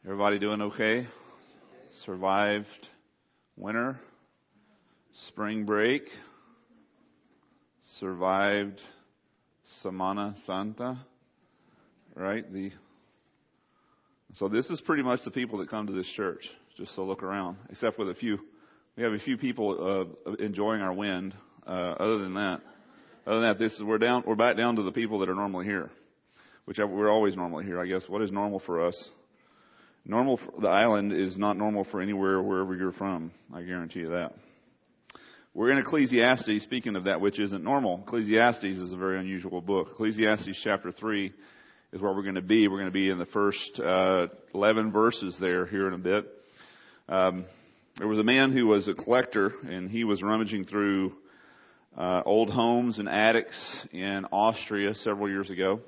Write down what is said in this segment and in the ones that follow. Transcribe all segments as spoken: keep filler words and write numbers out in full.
Everybody doing okay? Survived winter, spring break, survived Semana Santa, right? The so this is pretty much the people that come to this church. Just so look around, except with a few. We have a few people uh, enjoying our wind. Uh, other than that, other than that, this is we're down. We're back down to the people that are normally here, which we're always normally here. I guess what is normal for us? Normal for the island is not normal for anywhere, wherever you're from. I guarantee you that. We're in Ecclesiastes, speaking of that which isn't normal. Ecclesiastes is a very unusual book. Ecclesiastes chapter three is where we're going to be. We're going to be in the first uh, eleven verses there here in a bit. Um, there was a man who was a collector, and he was rummaging through uh, old homes and attics in Austria several years ago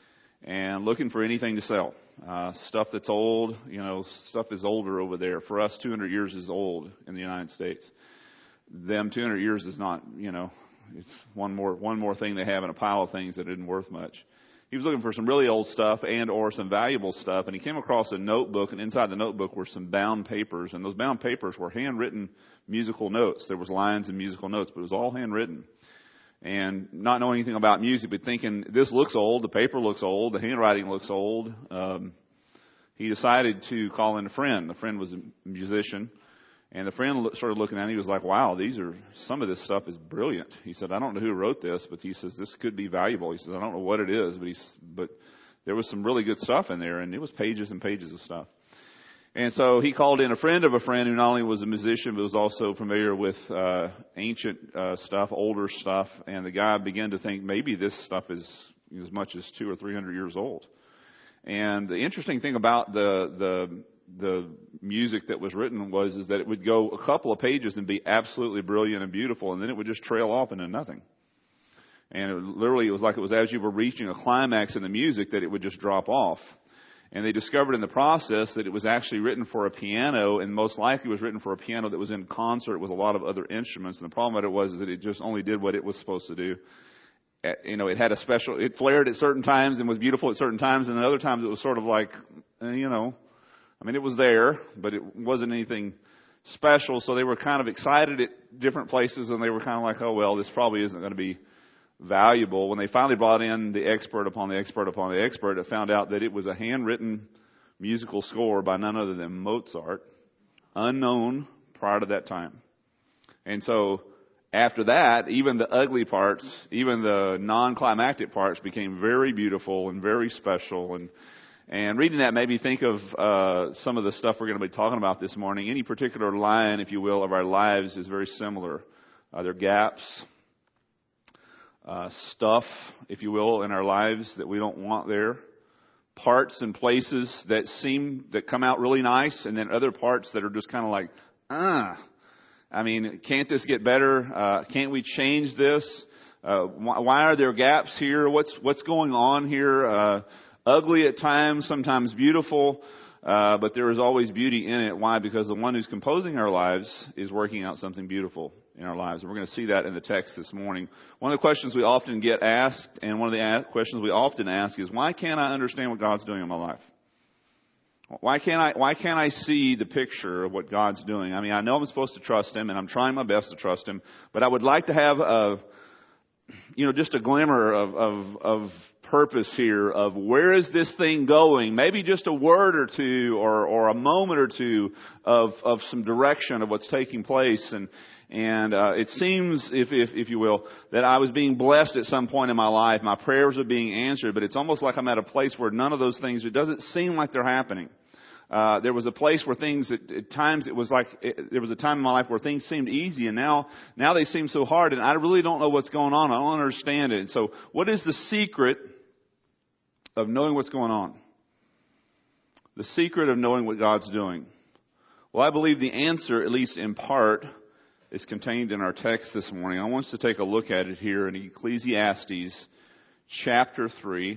and looking for anything to sell. Uh, stuff that's old, you know, stuff is older over there. For us, two hundred years is old in the United States. Them two hundred years is not, you know, it's one more, one more thing they have in a pile of things that isn't worth much. He was looking for some really old stuff and or some valuable stuff, and he came across a notebook, and inside the notebook were some bound papers, and those bound papers were handwritten musical notes. There was lines and musical notes, but it was all handwritten. And not knowing anything about music, but thinking, this looks old, the paper looks old, the handwriting looks old, um, he decided to call in a friend. The friend was a musician, and the friend started looking at him. He was like, wow, these are, some of this stuff is brilliant. He said, I don't know who wrote this, but he says, this could be valuable. He says, I don't know what it is, but he's, but there was some really good stuff in there, and it was pages and pages of stuff. And so he called in a friend of a friend who not only was a musician, but was also familiar with uh, ancient uh, stuff, older stuff. And the guy began to think maybe this stuff is as much as two or three hundred years old. And the interesting thing about the the the music that was written was is that it would go a couple of pages and be absolutely brilliant and beautiful, and then it would just trail off into nothing. And it, literally, it was like it was as you were reaching a climax in the music that it would just drop off. And they discovered in the process that it was actually written for a piano, and most likely was written for a piano that was in concert with a lot of other instruments. And the problem with it was is that it just only did what it was supposed to do. You know, it had a special, it flared at certain times and was beautiful at certain times, and at other times it was sort of like, you know, I mean, it was there, but it wasn't anything special. So they were kind of excited at different places, and they were kind of like, oh, well, this probably isn't going to be valuable. When they finally brought in the expert upon the expert upon the expert, it found out that it was a handwritten musical score by none other than Mozart, unknown prior to that time. And so after that, even the ugly parts, even the non-climactic parts became very beautiful and very special. And and reading that made me think of uh, some of the stuff we're going to be talking about this morning. Any particular line, if you will, of our lives is very similar. Uh, there are gaps, Uh, stuff, if you will, in our lives that we don't want there. Parts and places that seem, that come out really nice, and then other parts that are just kind of like, ah. I mean, can't this get better? Uh, can't we change this? Uh, why, why are there gaps here? What's, what's going on here? Uh, ugly at times, sometimes beautiful. Uh, but there is always beauty in it. Why? Because the one who's composing our lives is working out something beautiful in our lives. And we're going to see that in the text this morning. One of the questions we often get asked, and one of the a- questions we often ask is, why can't I understand what God's doing in my life? Why can't I, why can't I see the picture of what God's doing? I mean, I know I'm supposed to trust Him, and I'm trying my best to trust Him, but I would like to have a, you know, just a glimmer of, of, of purpose here of where is this thing going? Maybe just a word or two or, or a moment or two of, of some direction of what's taking place. And, and, uh, it seems, if, if, if you will, that I was being blessed at some point in my life. My prayers are being answered, but it's almost like I'm at a place where none of those things, it doesn't seem like they're happening. Uh, there was a place where things, at, at times it was like, it, there was a time in my life where things seemed easy, and now, now they seem so hard, and I really don't know what's going on. I don't understand it. And so what is the secret of knowing what's going on? The secret of knowing what God's doing? Well, I believe the answer, at least in part, is contained in our text this morning. I want us to take a look at it here in Ecclesiastes chapter three.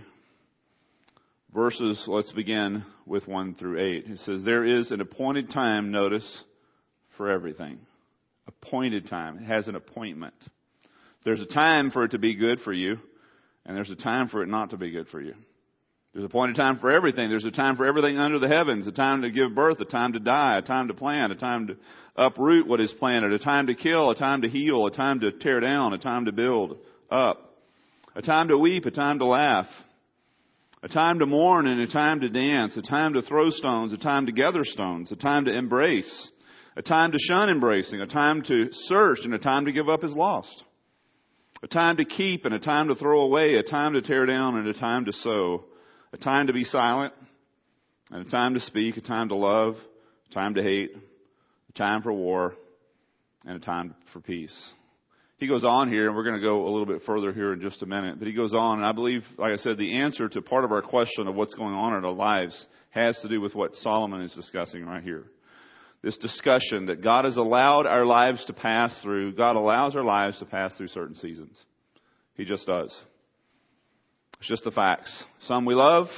Verses, let's begin with one through eight. It says, there is an appointed time, notice, for everything. Appointed time. It has an appointment. There's a time for it to be good for you, and there's a time for it not to be good for you. There's a appointed time for everything. There's a time for everything under the heavens, a time to give birth, a time to die, a time to plant, a time to uproot what is planted, a time to kill, a time to heal, a time to tear down, a time to build up, a time to weep, a time to laugh, a time to mourn and a time to dance, a time to throw stones, a time to gather stones, a time to embrace, a time to shun embracing, a time to search and a time to give up as lost, a time to keep and a time to throw away, a time to tear down and a time to sow, a time to be silent and a time to speak, a time to love, a time to hate, a time for war, and a time for peace. He goes on here, and we're going to go a little bit further here in just a minute. But he goes on, and I believe, like I said, the answer to part of our question of what's going on in our lives has to do with what Solomon is discussing right here. This discussion that God has allowed our lives to pass through. God allows our lives to pass through certain seasons. He just does. It's just the facts. Some we love.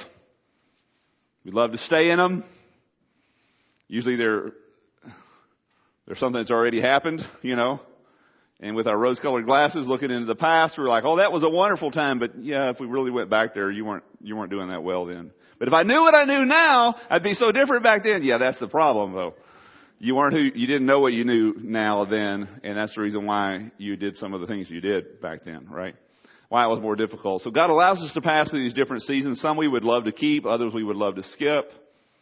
We love to stay in them. Usually they're, they're something that's already happened, you know. And with our rose-colored glasses looking into the past, we're like, oh, that was a wonderful time. But yeah, if we really went back there, you weren't, you weren't doing that well then. But if I knew what I knew now, I'd be so different back then. Yeah, that's the problem though. You weren't who, you didn't know what you knew now then. And that's the reason why you did some of the things you did back then, right? Why it was more difficult. So God allows us to pass through these different seasons. Some we would love to keep, others we would love to skip.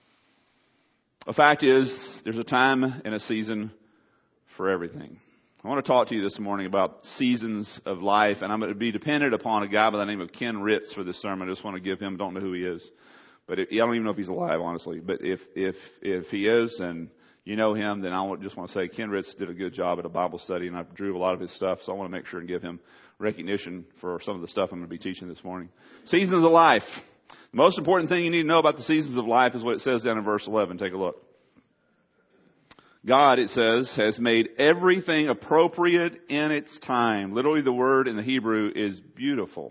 The fact is, there's a time and a season for everything. I want to talk to you this morning about seasons of life, and I'm going to be dependent upon a guy by the name of Ken Ritz for this sermon. I just want to give him, don't know who he is, but if, I don't even know if he's alive, honestly. But if if if he is, and you know him, then I just want to say Ken Ritz did a good job at a Bible study, and I drew a lot of his stuff, so I want to make sure and give him recognition for some of the stuff I'm going to be teaching this morning. Seasons of life. The most important thing you need to know about the seasons of life is what it says down in verse eleven. Take a look. God, it says, has made everything appropriate in its time. Literally, the word in the Hebrew is beautiful.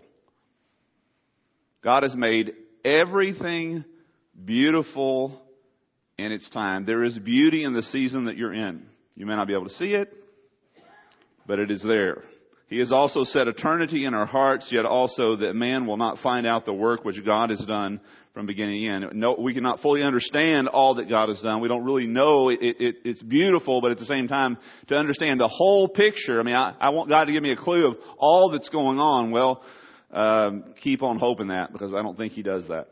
God has made everything beautiful in its time. There is beauty in the season that you're in. You may not be able to see it, but it is there. He has also set eternity in our hearts, yet also that man will not find out the work which God has done from beginning to end. No, we cannot fully understand all that God has done. We don't really know. It, it, it's beautiful, but at the same time, to understand the whole picture, I mean, I, I want God to give me a clue of all that's going on. Well, um, keep on hoping that, because I don't think He does that.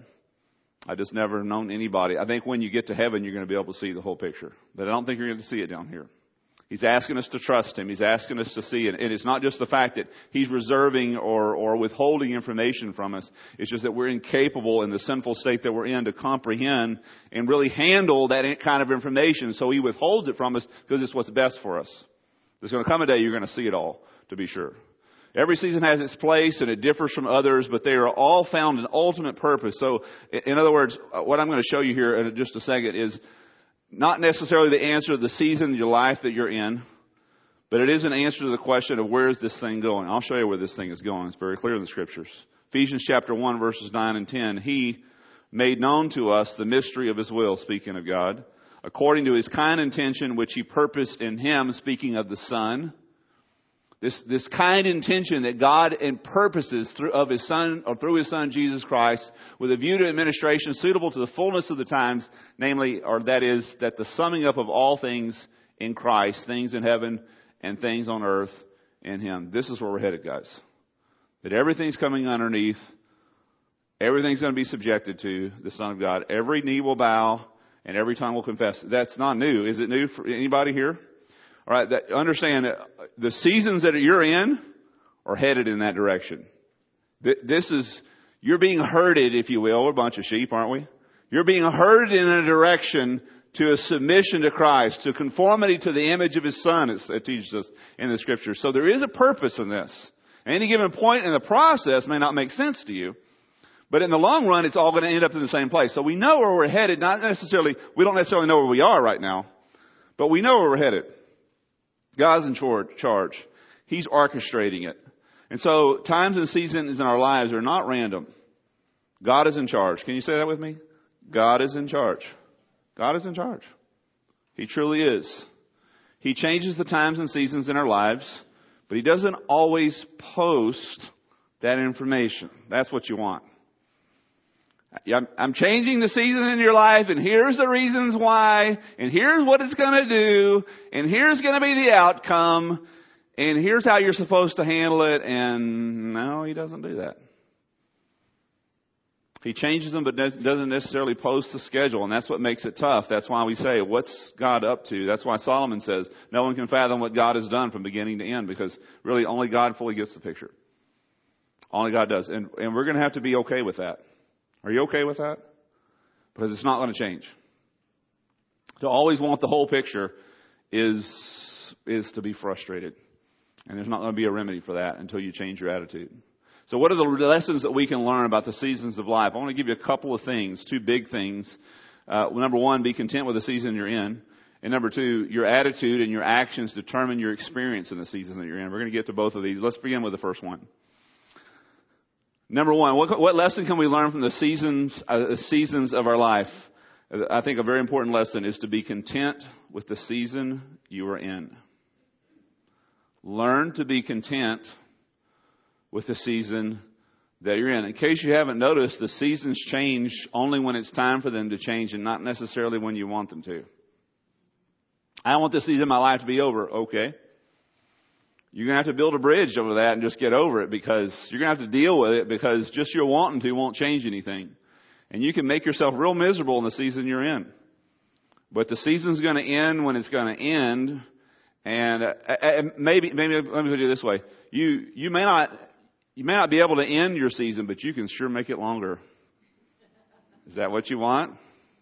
I just never known anybody. I think when you get to heaven, you're going to be able to see the whole picture. But I don't think you're going to see it down here. He's asking us to trust Him. He's asking us to see it. And it's not just the fact that He's reserving or, or withholding information from us. It's just that we're incapable in the sinful state that we're in to comprehend and really handle that kind of information. So He withholds it from us because it's what's best for us. There's going to come a day you're going to see it all, to be sure. Every season has its place and it differs from others, but they are all found in ultimate purpose. So, in other words, what I'm going to show you here in just a second is not necessarily the answer to the season of your life that you're in, but it is an answer to the question of where is this thing going. I'll show you where this thing is going. It's very clear in the Scriptures. Ephesians chapter one, verses nine and ten. He made known to us the mystery of His will, speaking of God, according to His kind intention which He purposed in Him, speaking of the Son. This, this kind intention that God and purposes through of His Son, or through His Son Jesus Christ, with a view to administration suitable to the fullness of the times, namely, or that is, that the summing up of all things in Christ, things in heaven and things on earth in Him. This is where we're headed, guys. That everything's coming underneath, everything's going to be subjected to the Son of God. Every knee will bow and every tongue will confess. That's not new. Is it new for anybody here? All right, that, understand that the seasons that you're in are headed in that direction. This is, you're being herded, if you will. We're a bunch of sheep, aren't we? You're being herded in a direction to a submission to Christ, to conformity to the image of His Son, it teaches us in the Scriptures. So there is a purpose in this. Any given point in the process may not make sense to you, but in the long run, it's all going to end up in the same place. So we know where we're headed, not necessarily, we don't necessarily know where we are right now, but we know where we're headed. God's in charge. He's orchestrating it. And so times and seasons in our lives are not random. God is in charge. Can you say that with me? God is in charge. God is in charge. He truly is. He changes the times and seasons in our lives, but He doesn't always post that information. That's what you want. I'm, I'm changing the season in your life, and here's the reasons why, and here's what it's going to do, and here's going to be the outcome, and here's how you're supposed to handle it. And no, he doesn't do that. He changes them, but doesn't necessarily post the schedule, and that's what makes it tough. That's why we say, what's God up to? That's why Solomon says, no one can fathom what God has done from beginning to end, because really only God fully gets the picture. Only God does. And, and we're going to have to be okay with that. Are you okay with that? Because it's not going to change. To always want the whole picture is, is to be frustrated. And there's not going to be a remedy for that until you change your attitude. So what are the lessons that we can learn about the seasons of life? I want to give you a couple of things, two big things. Uh, number one, be content with the season you're in. And number two, your attitude and your actions determine your experience in the season that you're in. We're going to get to both of these. Let's begin with the first one. Number one, what, what lesson can we learn from the seasons, uh, seasons of our life? I think a very important lesson is to be content with the season you are in. Learn to be content with the season that you're in. In case you haven't noticed, the seasons change only when it's time for them to change and not necessarily when you want them to. I want this season of my life to be over. Okay. You're going to have to build a bridge over that and just get over it, because you're going to have to deal with it, because just your wanting to won't change anything. And you can make yourself real miserable in the season you're in. But the season's going to end when it's going to end. And uh, maybe, maybe let me put it this way. You, you may not, you may not be able to end your season, but you can sure make it longer. Is that what you want?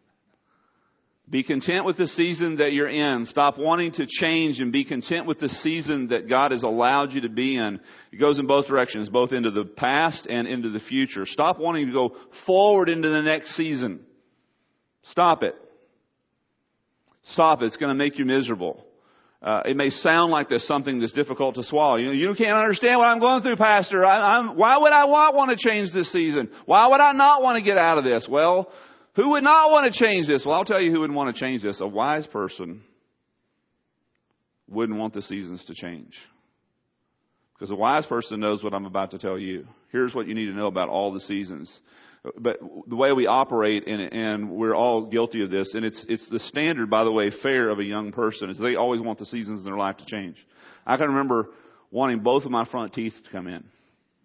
Be content with the season that you're in. Stop wanting to change and be content with the season that God has allowed you to be in. It goes in both directions, both into the past and into the future. Stop wanting to go forward into the next season. Stop it. Stop it. It's going to make you miserable. Uh, it may sound like there's something that's difficult to swallow. You know, you can't understand what I'm going through, Pastor. I, I'm, why would I want, want to change this season? Why would I not want to get out of this? Well, who would not want to change this? Well, I'll tell you who would want to change this. A wise person wouldn't want the seasons to change. Because a wise person knows what I'm about to tell you. Here's what you need to know about all the seasons. But the way we operate, and, and we're all guilty of this, and it's it's the standard, by the way, fare of a young person, is they always want the seasons in their life to change. I can remember wanting both of my front teeth to come in.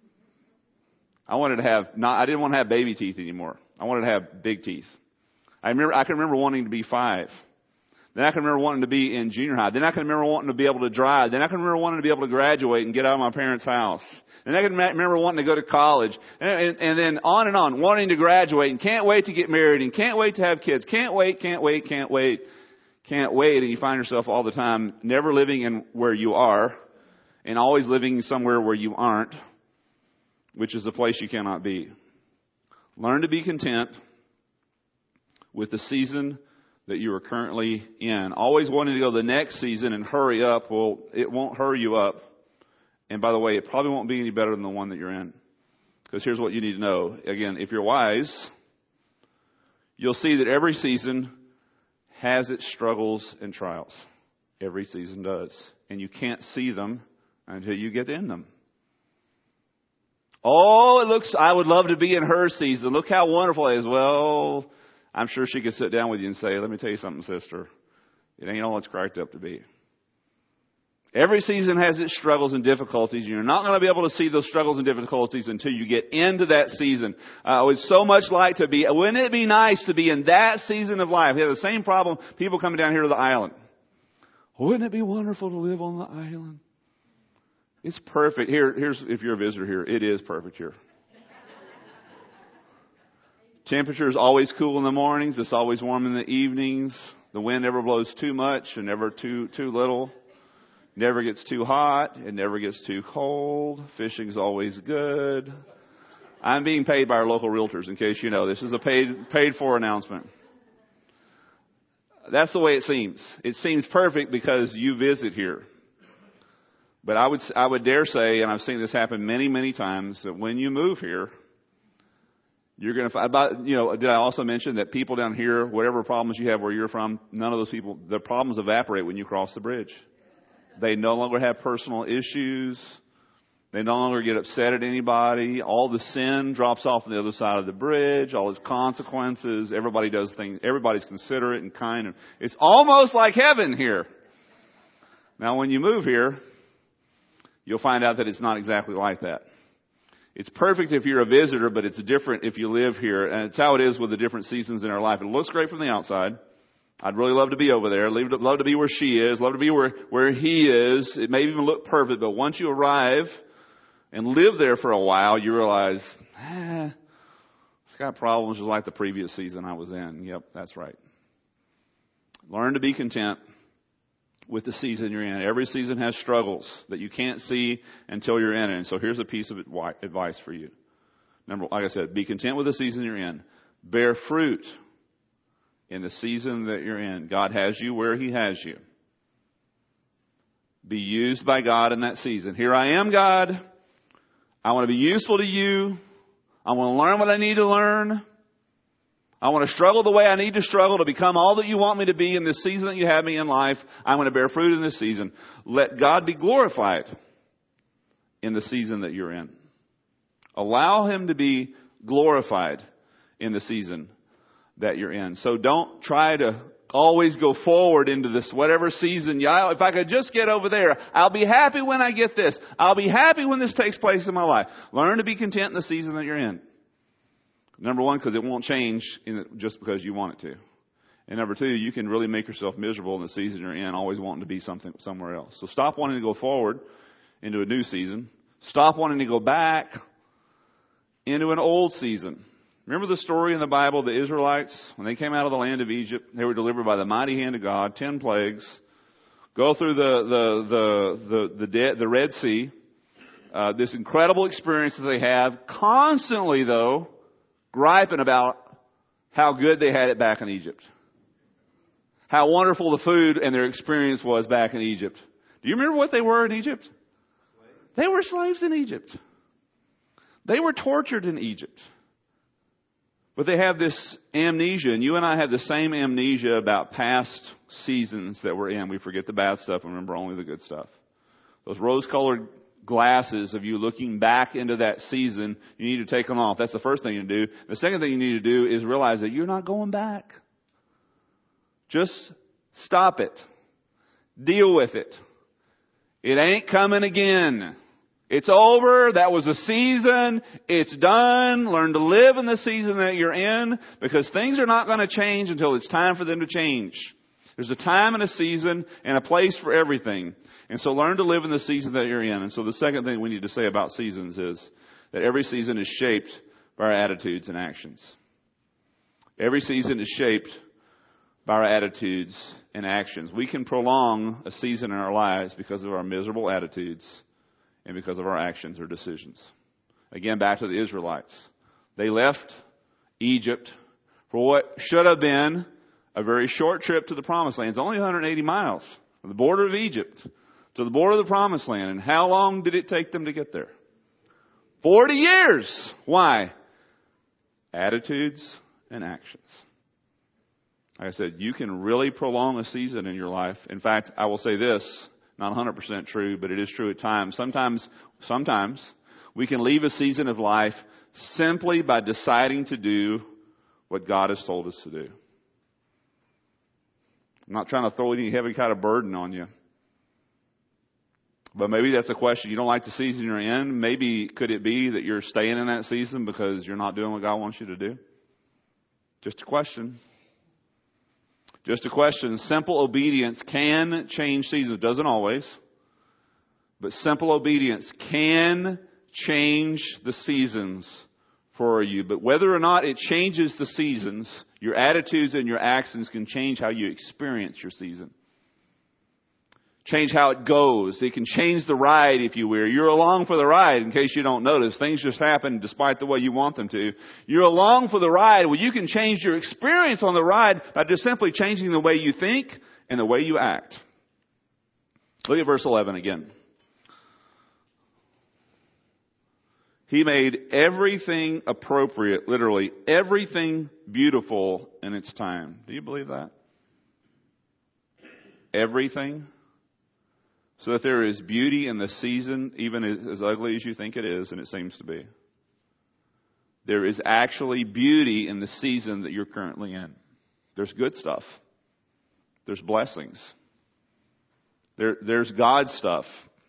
I wanted to have not. I didn't want to have baby teeth anymore. I wanted to have big teeth. I remember. I can remember wanting to be five. Then I can remember wanting to be in junior high. Then I can remember wanting to be able to drive. Then I can remember wanting to be able to graduate and get out of my parents' house. And I can remember wanting to go to college. And, and, and then on and on, wanting to graduate and can't wait to get married and can't wait to have kids. Can't wait, can't wait, can't wait, can't wait. And you find yourself all the time never living in where you are and always living somewhere where you aren't, which is a place you cannot be. Learn to be content with the season that you are currently in. Always wanting to go the next season and hurry up. Well, it won't hurry you up. And by the way, it probably won't be any better than the one that you're in. Because here's what you need to know. Again, if you're wise, you'll see that every season has its struggles and trials. Every season does. And you can't see them until you get in them. Oh, it looks, I would love to be in her season. Look how wonderful it is. Well, I'm sure she could sit down with you and say, let me tell you something, sister. It ain't all it's cracked up to be. Every season has its struggles and difficulties. You're not going to be able to see those struggles and difficulties until you get into that season. Uh, I would so much like to be, wouldn't it be nice to be in that season of life? We have the same problem, people coming down here to the island. Wouldn't it be wonderful to live on the island? It's perfect. Here, here's, if you're a visitor here, it is perfect here. Temperature is always cool in the mornings. It's always warm in the evenings. The wind never blows too much and never too, too little. Never gets too hot. It never gets too cold. Fishing's always good. I'm being paid by our local realtors, in case you know. This is a paid, paid for announcement. That's the way it seems. It seems perfect because you visit here. But I would, I would dare say, and I've seen this happen many, many times, that when you move here, you're going to find, about, you know, did I also mention that people down here, whatever problems you have where you're from, none of those people, the problems evaporate when you cross the bridge. They no longer have personal issues. They no longer get upset at anybody. All the sin drops off on the other side of the bridge. All its consequences. Everybody does things. Everybody's considerate and kind. It's almost like heaven here. Now, when you move here, you'll find out that it's not exactly like that. It's perfect if you're a visitor, but it's different if you live here. And it's how it is with the different seasons in our life. It looks great from the outside. I'd really love to be over there. Love to be where she is. Love to be where, where he is. It may even look perfect, but once you arrive and live there for a while, you realize, eh, it's got problems just like the previous season I was in. Yep, that's right. Learn to be content with the season you're in. Every season has struggles that you can't see until you're in it. And so here's a piece of advice for you. Number, like I said, be content with the season you're in. Bear fruit in the season that you're in. God has you where He has you. Be used by God in that season. Here I am, God. I want to be useful to you. I want to learn what I need to learn. I want to struggle the way I need to struggle to become all that you want me to be in this season that you have me in life. I'm going to bear fruit in this season. Let God be glorified in the season that you're in. Allow Him to be glorified in the season that you're in. So don't try to always go forward into this whatever season. Yeah, if I could just get over there, I'll be happy when I get this. I'll be happy when this takes place in my life. Learn to be content in the season that you're in. Number one, because it won't change in it just because you want it to. And number two, you can really make yourself miserable in the season you're in, always wanting to be something somewhere else. So stop wanting to go forward into a new season. Stop wanting to go back into an old season. Remember the story in the Bible, the Israelites, when they came out of the land of Egypt, they were delivered by the mighty hand of God, ten plagues, go through the the the the the, de- the Red Sea, uh, this incredible experience that they have, constantly though griping about how good they had it back in Egypt, how wonderful the food and their experience was back in Egypt. Do you remember what they were in Egypt? Slaves. They were slaves in Egypt. They were tortured in Egypt. But they have this amnesia, and you and I have the same amnesia about past seasons that we're in. We forget the bad stuff and remember only the good stuff. Those rose-colored glasses of you looking back into that season, you need to take them off. That's the first thing you do. The second thing you need to do is realize that you're not going back. Just stop it. Deal with it. It ain't coming again. It's over. That was a season. It's done. Learn to live in the season that you're in, because things are not going to change until it's time for them to change. There's a time and a season and a place for everything. And so learn to live in the season that you're in. And so the second thing we need to say about seasons is that every season is shaped by our attitudes and actions. Every season is shaped by our attitudes and actions. We can prolong a season in our lives because of our miserable attitudes and because of our actions or decisions. Again, back to the Israelites. They left Egypt for what should have been a very short trip to the Promised Land. It's only one hundred eighty miles from the border of Egypt to the border of the Promised Land. And how long did it take them to get there? Forty years. Why? Attitudes and actions. Like I said, you can really prolong a season in your life. In fact, I will say this, not one hundred percent true, but it is true at times. Sometimes, sometimes we can leave a season of life simply by deciding to do what God has told us to do. I'm not trying to throw any heavy kind of burden on you. But maybe that's a question. You don't like the season you're in. Maybe could it be that you're staying in that season because you're not doing what God wants you to do? Just a question. Just a question. Simple obedience can change seasons. It doesn't always. But simple obedience can change the seasons for you. But whether or not it changes the seasons, your attitudes and your actions can change how you experience your season. Change how it goes. It can change the ride, if you will. You're along for the ride, in case you don't notice. Things just happen despite the way you want them to. You're along for the ride. Well, you can change your experience on the ride by just simply changing the way you think and the way you act. Look at verse eleven again. He made everything appropriate, literally everything beautiful in its time. Do you believe that? Everything So that there is beauty in the season, even as ugly as you think it is, and it seems to be. There is actually beauty in the season that you're currently in. There's good stuff. There's blessings. There, there's God stuff.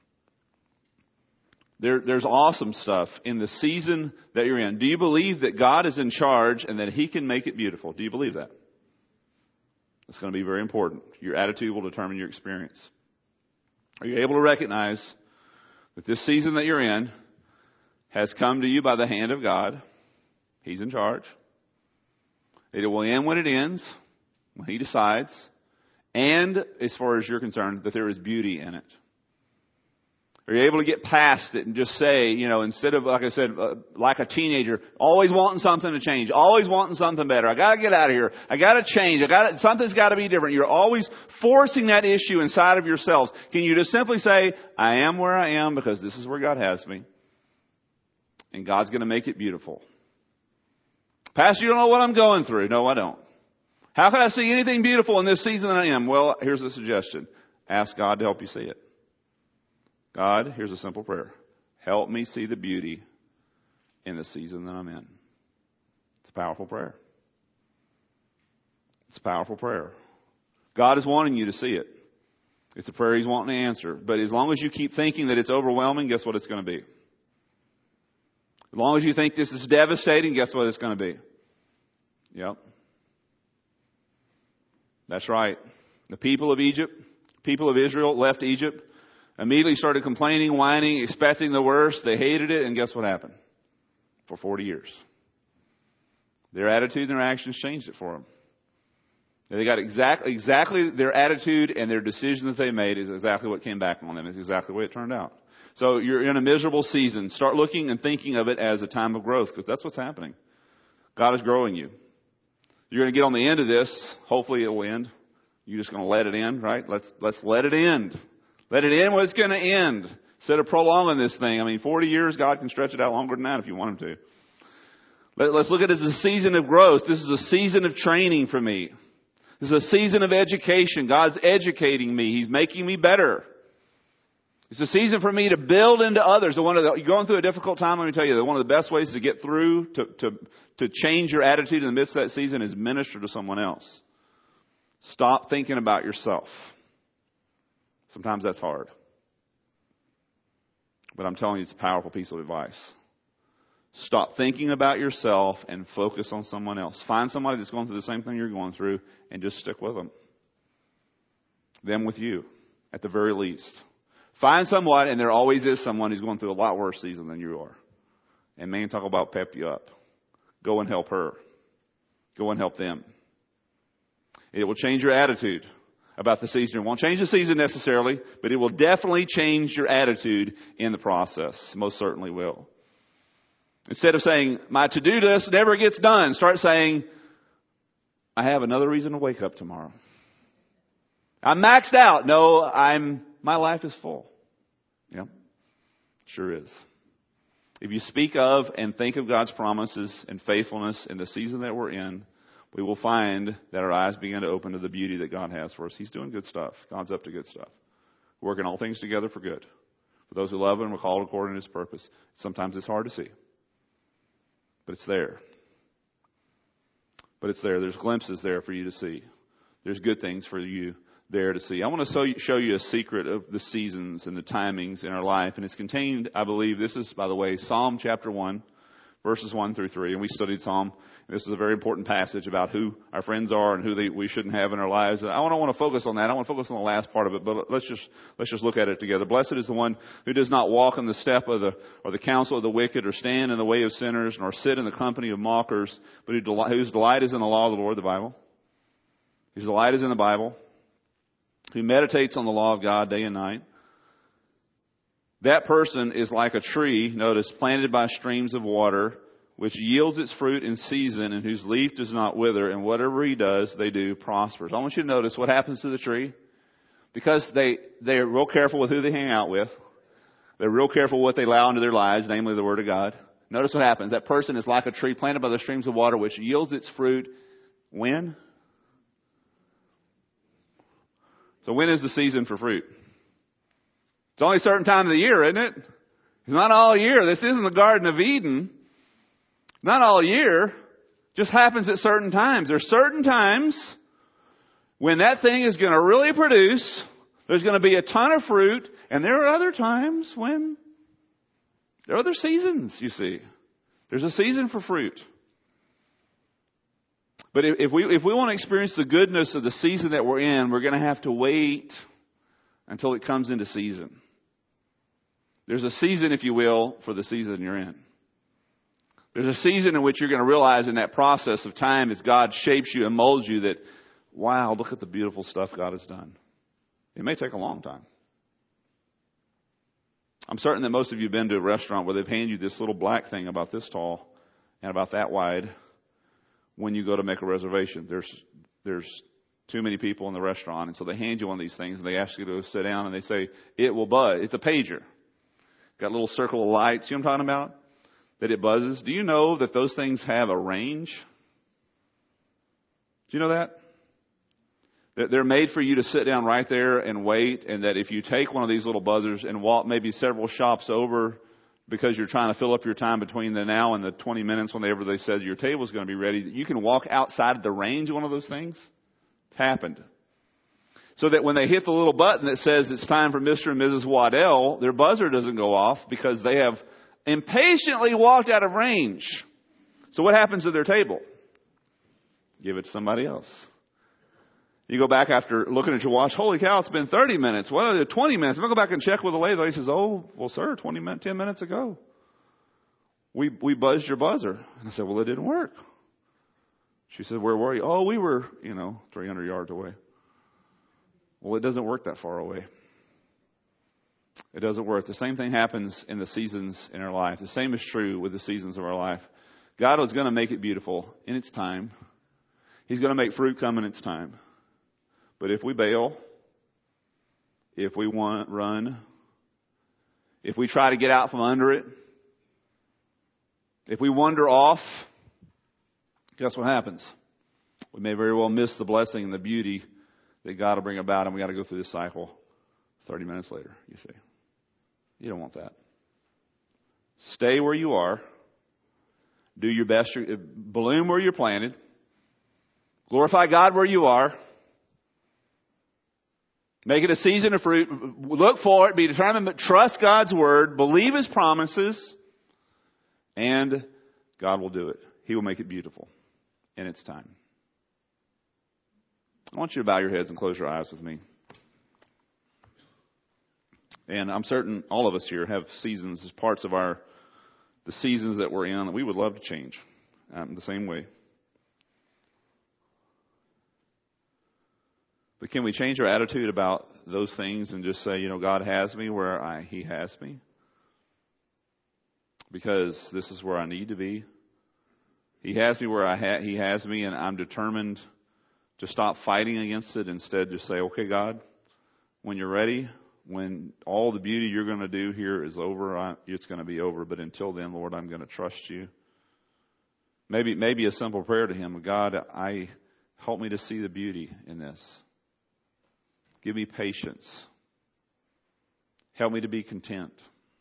There, there's awesome stuff in the season that you're in. Do you believe that God is in charge and that He can make it beautiful? Do you believe that? It's going to be very important. Your attitude will determine your experience. Are you able to recognize that this season that you're in has come to you by the hand of God? He's in charge. It will end when it ends, when He decides. And, as far as you're concerned, that there is beauty in it. Are you able to get past it and just say, you know, instead of, like I said, uh, like a teenager, always wanting something to change, always wanting something better. I got to get out of here. I got to change. I got something's got to be different. You're always forcing that issue inside of yourselves. Can you just simply say, I am where I am because this is where God has me, and God's going to make it beautiful? Pastor, you don't know what I'm going through. No, I don't. How can I see anything beautiful in this season that I am? Well, here's a suggestion. Ask God to help you see it. God, here's a simple prayer. Help me see the beauty in the season that I'm in. It's a powerful prayer. It's a powerful prayer. God is wanting you to see it. It's a prayer He's wanting to answer. But as long as you keep thinking that it's overwhelming, guess what it's going to be? As long as you think this is devastating, guess what it's going to be? Yep. That's right. The people of Egypt, people of Israel left Egypt, immediately started complaining, whining, expecting the worst. They hated it, and guess what happened? For forty years. Their attitude and their actions changed it for them. They got exactly, exactly their attitude and their decision that they made is exactly what came back on them. It's exactly the way it turned out. So you're in a miserable season. Start looking and thinking of it as a time of growth, because that's what's happening. God is growing you. You're going to get on the end of this. Hopefully it will end. You're just going to let it end, right? Let's, let's let it end. Let it end when it's going to end. Instead of prolonging this thing. I mean, forty years, God can stretch it out longer than that if you want Him to. Let, let's look at it as a season of growth. This is a season of training for me. This is a season of education. God's educating me. He's making me better. It's a season for me to build into others. One of the, you're going through a difficult time, let me tell you, that one of the best ways to get through, to, to, to change your attitude in the midst of that season is minister to someone else. Stop thinking about yourself. Sometimes that's hard. But I'm telling you, it's a powerful piece of advice. Stop thinking about yourself and focus on someone else. Find somebody that's going through the same thing you're going through and just stick with them. Them with you, at the very least. Find someone, and there always is someone who's going through a lot worse season than you are. And man, talk about pep you up. Go and help her. Go and help them. It will change your attitude about the season. It won't change the season necessarily, but it will definitely change your attitude in the process. Most certainly will. Instead of saying, my to-do list never gets done, start saying, I have another reason to wake up tomorrow. I'm maxed out. No, I'm, my life is full. Yeah, sure is. If you speak of and think of God's promises and faithfulness in the season that we're in, we will find that our eyes begin to open to the beauty that God has for us. He's doing good stuff. God's up to good stuff. Working all things together for good. For those who love Him, are called according to His purpose. Sometimes it's hard to see. But it's there. But it's there. There's glimpses there for you to see. There's good things for you there to see. I want to show you a secret of the seasons and the timings in our life. And it's contained, I believe, this is, by the way, Psalm chapter one, verses one through three. And we studied Psalm. This is a very important passage about who our friends are and who they, we shouldn't have in our lives. I don't want to focus on that. I want to focus on the last part of it, but let's just, let's just look at it together. Blessed is the one who does not walk in the step of the, or the counsel of the wicked, or stand in the way of sinners, nor sit in the company of mockers, but who deli- whose delight is in the law of the Lord, the Bible. Whose delight is in the Bible. Who meditates on the law of God day and night. That person is like a tree, notice, planted by streams of water, which yields its fruit in season, and whose leaf does not wither, and whatever he does, they do prospers. I want you to notice what happens to the tree. Because they, they're real careful with who they hang out with. They're real careful what they allow into their lives, namely the Word of God. Notice what happens. That person is like a tree planted by the streams of water, which yields its fruit when? So when is the season for fruit? It's only a certain time of the year, isn't it? It's not all year. This isn't the Garden of Eden. Not all year. It just happens at certain times. There's certain times when that thing is going to really produce. There's going to be a ton of fruit. And there are other times when there are other seasons, you see. There's a season for fruit. But if we, if we want to experience the goodness of the season that we're in, we're going to have to wait until it comes into season. There's a season, if you will, for the season you're in. There's a season in which you're going to realize in that process of time as God shapes you and molds you that, wow, look at the beautiful stuff God has done. It may take a long time. I'm certain that most of you have been to a restaurant where they've handed you this little black thing about this tall and about that wide when you go to make a reservation. There's there's too many people in the restaurant, and so they hand you one of these things, and they ask you to sit down, and they say, it will buzz. It's a pager. Got a little circle of lights. You know what I'm talking about? That it buzzes. Do you know that those things have a range? Do you know that? That they're made for you to sit down right there and wait, and that if you take one of these little buzzers and walk maybe several shops over because you're trying to fill up your time between the now and the twenty minutes whenever they said your table's going to be ready, you can walk outside of the range of one of those things. It's happened. So that when they hit the little button that says it's time for Mister and Missus Waddell, their buzzer doesn't go off because they have impatiently walked out of range. So what happens to their table? Give it to somebody else. You go back after looking at your watch. Holy cow, it's been thirty minutes. What are the twenty minutes? If I go back and check with the lady, the lady says, oh, well, sir, twenty minutes, ten minutes ago, we, we buzzed your buzzer. And I said, well, it didn't work. She said, where were you? Oh, we were, you know, three hundred yards away. Well, it doesn't work that far away. It doesn't work. The same thing happens in the seasons in our life. The same is true with the seasons of our life. God is going to make it beautiful in its time. He's going to make fruit come in its time. But if we bail, if we want run, if we try to get out from under it, if we wander off, guess what happens? We may very well miss the blessing and the beauty that God will bring about, and we got to go through this cycle thirty minutes later, you see. You don't want that. Stay where you are. Do your best. Bloom where you're planted. Glorify God where you are. Make it a season of fruit. Look for it. Be determined, but trust God's word. Believe His promises. And God will do it. He will make it beautiful in its time. I want you to bow your heads and close your eyes with me. And I'm certain all of us here have seasons as parts of our, the seasons that we're in that we would love to change um, the same way. But can we change our attitude about those things and just say, you know, God has me where I, He has me? Because this is where I need to be. He has me where I ha- He has me, and I'm determined to stop fighting against it. Instead, just say, okay, God, when you're ready, when all the beauty you're going to do here is over, I, it's going to be over. But until then, Lord, I'm going to trust you. Maybe, maybe a simple prayer to Him. God, I help me to see the beauty in this. Give me patience. Help me to be content.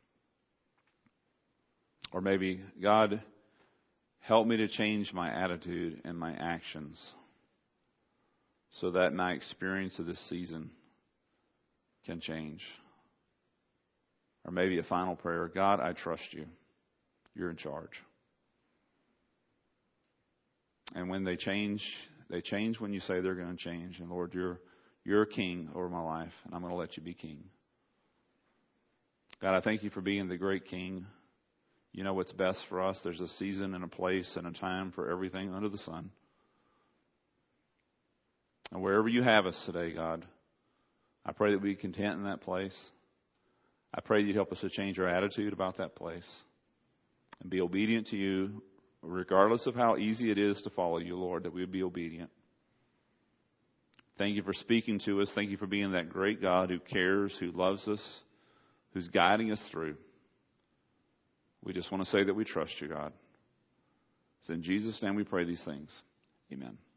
Or maybe, God, help me to change my attitude and my actions so that my experience of this season can change. Or maybe a final prayer. God, I trust you. You're in charge. And when they change, they change when you say they're going to change. And Lord, you're You're king over my life, and I'm going to let you be king. God, I thank you for being the great king. You know what's best for us. There's a season and a place and a time for everything under the sun. And wherever you have us today, God, I pray that we be content in that place. I pray you'd help us to change our attitude about that place and be obedient to you, regardless of how easy it is to follow you, Lord, that we would be obedient. Thank you for speaking to us. Thank you for being that great God who cares, who loves us, who's guiding us through. We just want to say that we trust you, God. So in Jesus' name we pray these things. Amen.